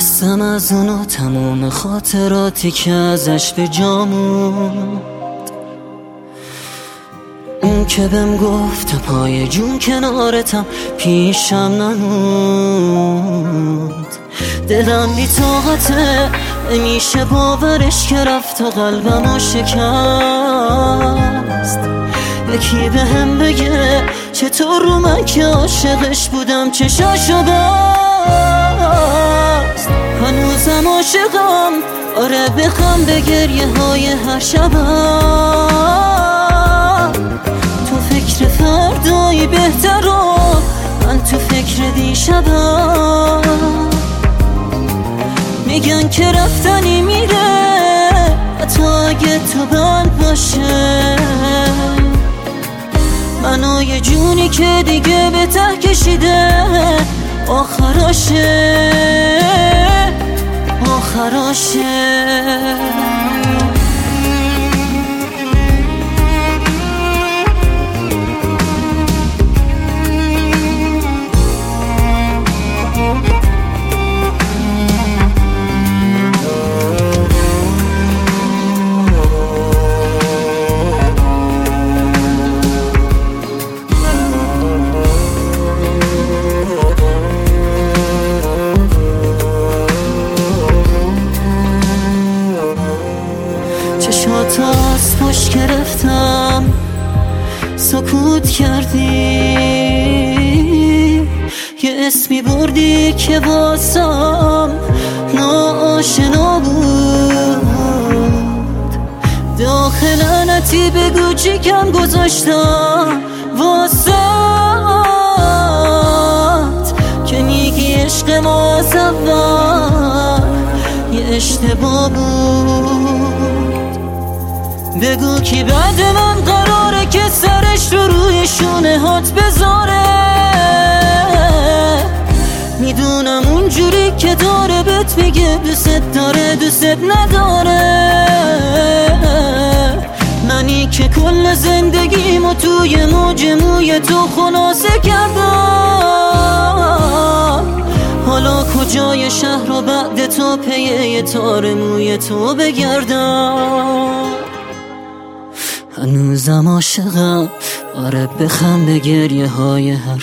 خستم از اونو تمام خاطراتی که ازش به جا موند. اون که بهم گفت پای جون کنارتم پیشم نموند. دلم بی طاقته نمیشه باورش که رفت و قلبمو شکست. یکی بهم بگه چطور رو من که عاشقش بودم چشاشو بست. هنوزم عاشقم، آره بخم به گریه های هر شبم. تو فکر فردایی بهتر و من تو فکر دیشبم. میگن که رفتنی میره حتی اگه تو بند باشه. منو یه جونی که دیگه به ته کشیده آخراشه آخراشه. چشاتو از پشت گرفتم سکوت کردی. یه اسمی بردی که واسم ناآشنا بود. داخل نتی بگو چی کم گذاشتم واسط که میگی عشق ما از اول یه اشتباه بود. بگو کی بعد من قراره که سرش رو روی شونه هات بذاره. میدونم اونجوری که داره بهت میگه دوست داره دوست نداره. منی که کل زندگیمو توی موج موی تو خلاصه کردم. حالا کجای شهر رو بعد تو پیه تار موی تو بگردم. هنوزم عاشقم، آره بخم به گریه های هر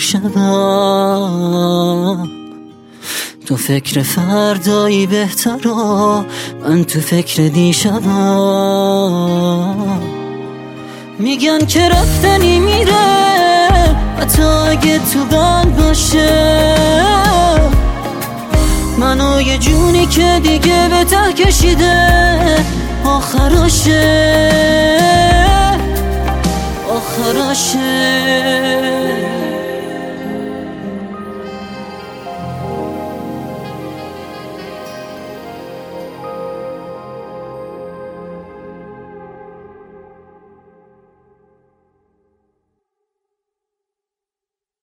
شبم. تو فکر فردایی بهتر و من تو فکر دیشبم. میگن که رفتنی میره حتی اگه تو بند باشه. منو یه جونی که دیگه به ته کشیده آخراشه آخراشه.